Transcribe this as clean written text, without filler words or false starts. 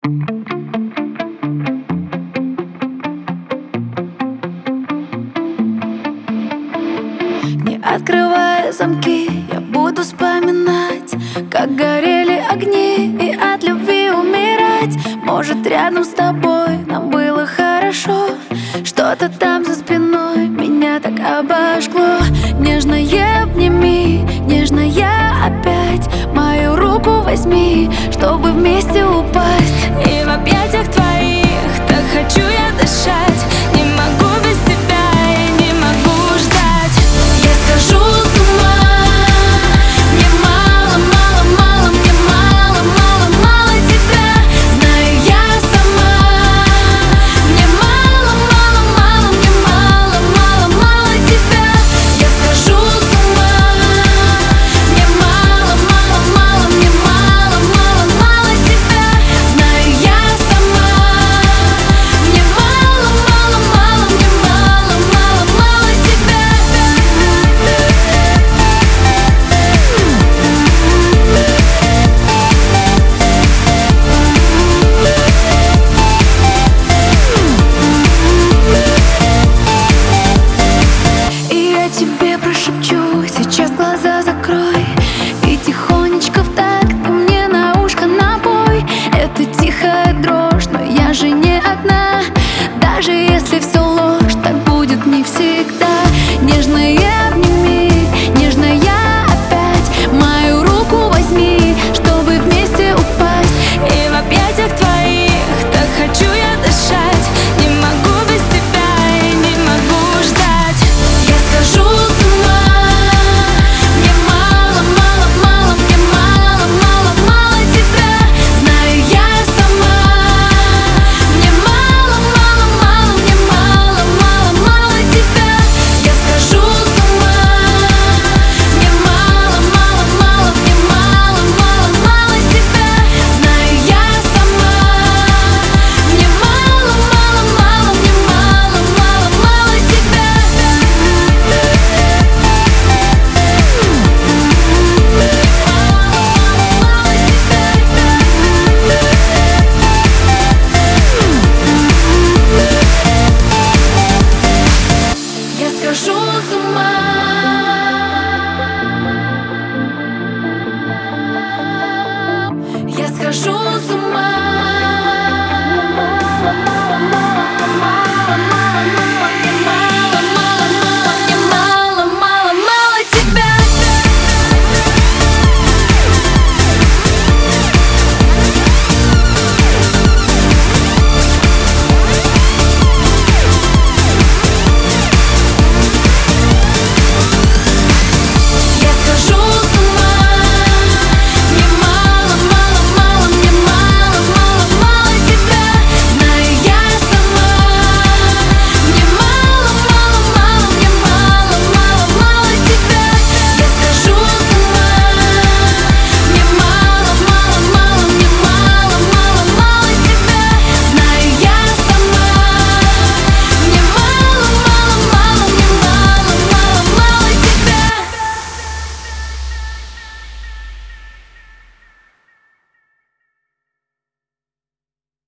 Не открывая замки, я буду вспоминать, как горели огни, и от любви умирать. Может, рядом с тобой нам было хорошо. Что-то там за спиной меня так обожгло. Нежное обними, нежная опять мою руку возьми, чтобы вместе упасть. И в объятиях твоих так хочу я дышать. Не могу без тебя, я не могу ждать. Я схожу с ума. Мне мало, мало, мало, мне мало, мало, мало тебя. Знаю я сама. Мне мало, мало, мало, мне мало, мало, мало тебя. Я схожу с ума. Мне мало, мало, мало, мне мало, мало, мало тебя. Знаю я сама. Мне мало, мало, мало, мне мало, мало, мало тебя. И я тебе прошепчу, сейчас глаза закрой, и тихонечко в такт ты мне на ушко напой. Это тихая дрожь, но я же не одна. Даже если все